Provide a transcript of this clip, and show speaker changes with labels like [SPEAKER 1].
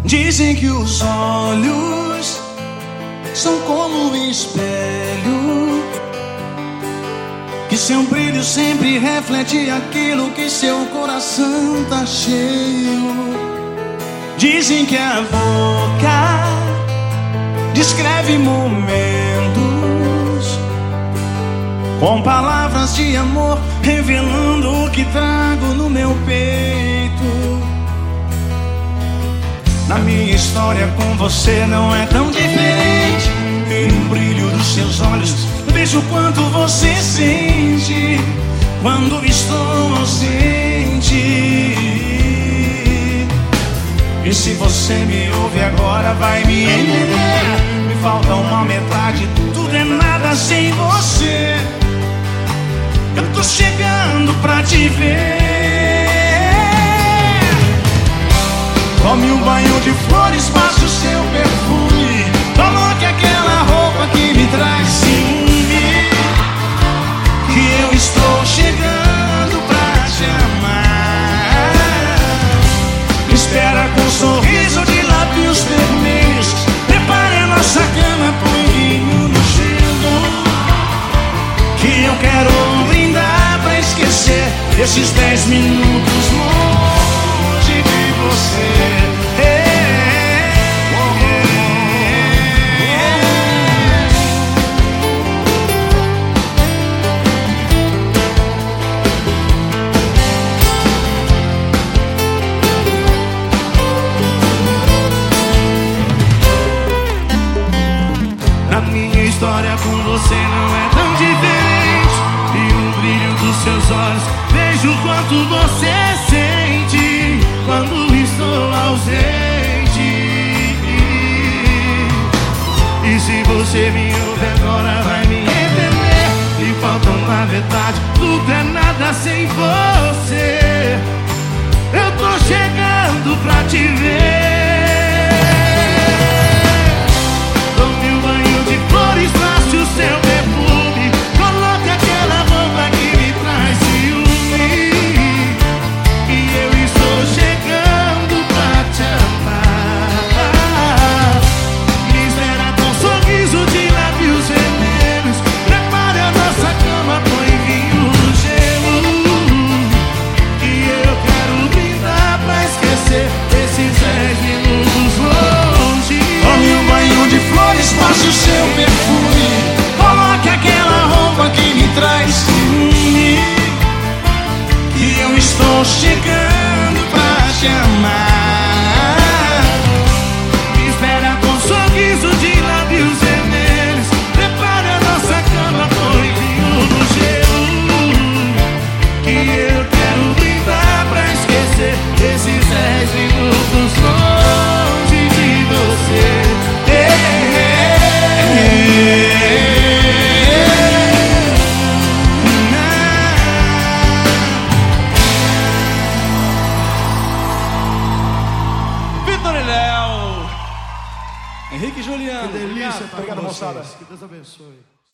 [SPEAKER 1] Dizem que os olhos são como um espelho, que seu brilho sempre reflete aquilo que seu coração tá cheio. Dizem que a boca descreve momentos com palavras de amor, revelando o que trago no meu peito. Na minha história com você não é tão diferente. No brilho dos seus olhos vejo quanto você sente quando estou ausente. E se você me ouve agora vai me entender. Me falta uma metade, tudo é nada sem você. Eu tô chegando pra te ver. Tome um banho de flores, passe o seu perfume, coloque aquela roupa que me traz ciúme, que eu estou chegando pra te amar. Me espera com um sorriso de lábios vermelhos, prepare a nossa cama, põe vinho no gelo, que eu quero brindar pra esquecer esses 10 minutos longe de você. Na minha história com você não é tão diferente. E no brilho dos seus olhos vejo o quanto você sente quando estou ausente. E se você me ouve agora vai me entender. E faltam na verdade, tudo é nada sem você. Eu tô chegando pra te ver. Passe o seu perfume, coloque aquela roupa que me traz ciúme, que eu estou chegando pra te amar. Me espera com um sorriso de lábios vermelhos, prepare a nossa cama, põe vinho no gelo, que eu quero brindar pra esquecer esses 10 minutos longe de você.
[SPEAKER 2] Vitor e Léo, Henrique e Juliano.
[SPEAKER 3] Que delícia, obrigado,
[SPEAKER 2] moçada.
[SPEAKER 3] Que Deus abençoe.